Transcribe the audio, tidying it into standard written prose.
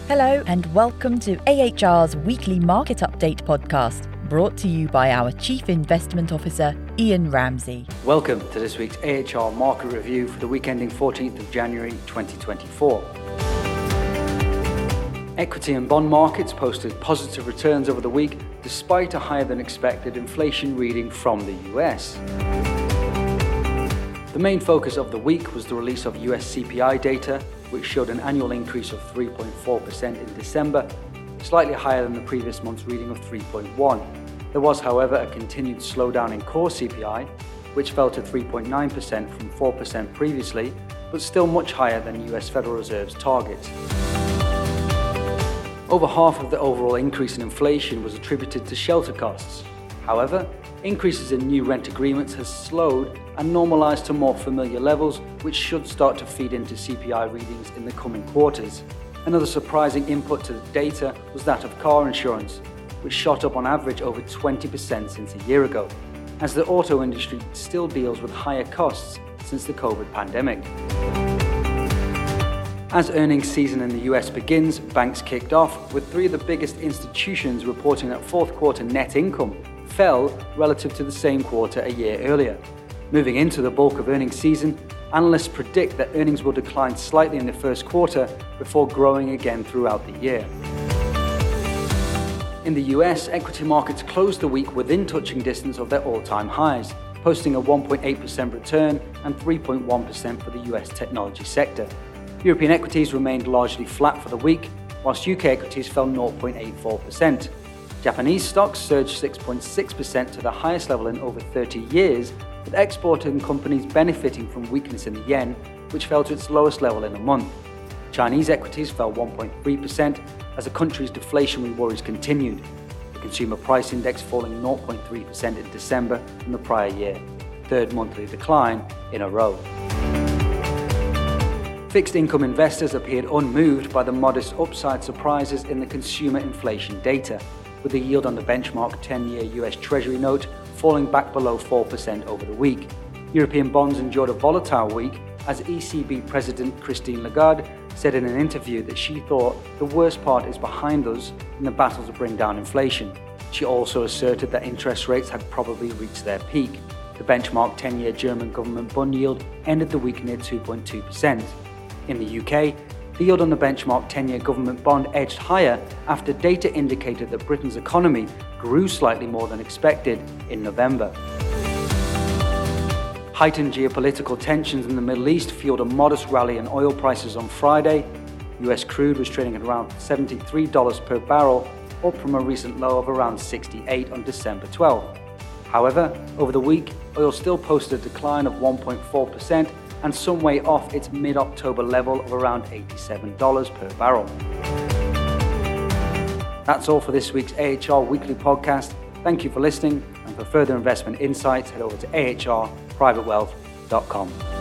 Hello and welcome to AHR's weekly market update podcast, brought to you by our Chief Investment Officer, Ian Ramsey. Welcome to this week's AHR market review for the week ending 14th of January 2024. Equity and bond markets posted positive returns over the week despite a higher than expected inflation reading from the US. The main focus of the week was the release of US CPI data, which showed an annual increase of 3.4% in December, slightly higher than the previous month's reading of 3.1%. There was, however, a continued slowdown in core CPI, which fell to 3.9% from 4% previously, but still much higher than US Federal Reserve's target. Over half of the overall increase in inflation was attributed to shelter costs. However, increases in new rent agreements has slowed and normalised to more familiar levels, which should start to feed into CPI readings in the coming quarters. Another surprising input to the data was that of car insurance, which shot up on average over 20% since a year ago, as the auto industry still deals with higher costs since the COVID pandemic. As earnings season in the US begins, banks kicked off, with three of the biggest institutions reporting that fourth quarter net income fell relative to the same quarter a year earlier. Moving into the bulk of earnings season, analysts predict that earnings will decline slightly in the first quarter before growing again throughout the year. In the US, equity markets closed the week within touching distance of their all-time highs, posting a 1.8% return and 3.1% for the US technology sector. European equities remained largely flat for the week, whilst UK equities fell 0.84%. Japanese stocks surged 6.6% to the highest level in over 30 years, with exporting companies benefiting from weakness in the yen, which fell to its lowest level in a month. Chinese equities fell 1.3% as the country's deflationary worries continued, the consumer price index falling 0.3% in December from the prior year, third monthly decline in a row. Fixed income investors appeared unmoved by the modest upside surprises in the consumer inflation data, with the yield on the benchmark 10-year US Treasury note falling back below 4% over the week. European bonds endured a volatile week as ECB President Christine Lagarde said in an interview that she thought the worst part is behind us in the battle to bring down inflation. She also asserted that interest rates had probably reached their peak. The benchmark 10-year German government bond yield ended the week near 2.2%. In the UK, the yield on the benchmark 10-year government bond edged higher after data indicated that Britain's economy grew slightly more than expected in November. Heightened geopolitical tensions in the Middle East fueled a modest rally in oil prices on Friday. US crude was trading at around $73 per barrel, up from a recent low of around $68 on December 12. However, over the week, oil still posted a decline of 1.4%, and some way off its mid-October level of around $87 per barrel. That's all for this week's AHR Weekly Podcast. Thank you for listening, and for further investment insights, head over to ahrprivatewealth.com.